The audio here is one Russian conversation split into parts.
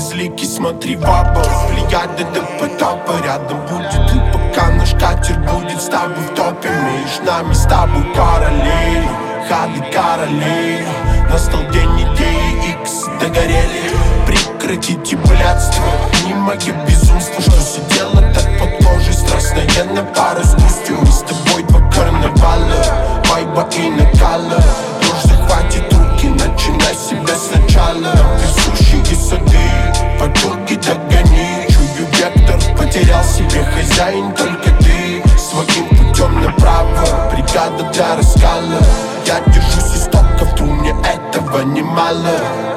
безликий, смотри в оба. Плеяды до потопа, рядом будет и пока наш катер будет с тобой в топе. Между нами с тобой параллели, ходы короли. Настал день идеи X, догорели. Прекратите блядство, не мои безумства, что сидела так под кожей. Страстная на пару с грустью. Мы с тобой два карнавала, вайба и накала. Ложь захватит руки, начинай себя сначала. Везущие сады, подруги догони. Чую вектор, потерял себе хозяин, только ты. Своим путем направо, бригада для раскала. Я держусь истоков, тру, мне этого немало.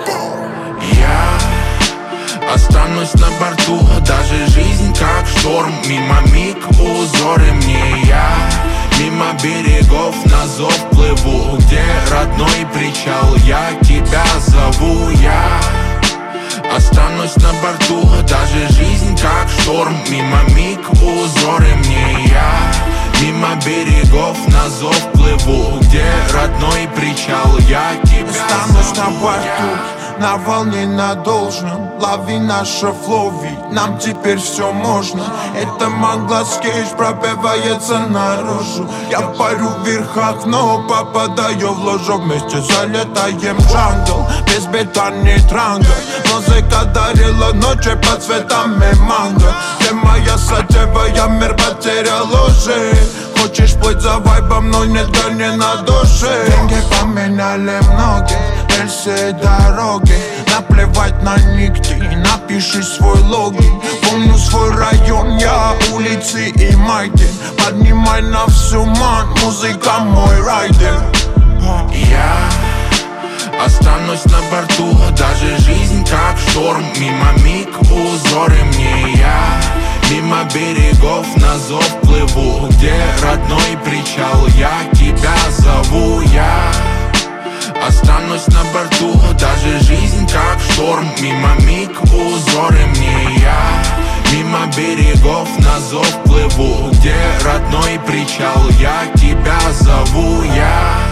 Я останусь на борту, даже жизнь как шторм. Мимо миг узоры мне я, мимо берегов на зов плыву. Где родной причал, я тебя зову. Я останусь на борту, даже жизнь как шторм. Мимо миг узоры мне я, мимо берегов на зов плыву. Где родной причал, я тебя останусь зову. на борту, на волне, на должном. Лови наше флоу, ведь нам теперь все можно. Это Маглас Кейдж пробивается наружу. Я парю в верхах, но попадаю в ложу. Вместе залетаем в джангл, без бета ни транга. Музыка дарила ночи под цветами манго. Ты моя сатева, я мир потерял уже. Хочешь плыть за вайбом, но нет гони на душе. Деньги поменяли многих, рельсы и дороги. Наплевать на нигде, напиши свой логин. Помню свой район, я улицы и майки. Поднимай на всю ман, музыка мой райдер. Я останусь на борту, даже жизнь как шторм. Мимо миг узоры мне я, мимо берегов на зов плыву. Где родной причал, я тебя зову. Я останусь на борту, даже жизнь как шторм. Мимо миг узоры мне я, мимо берегов на зов плыву. Где родной причал, я тебя зову. Я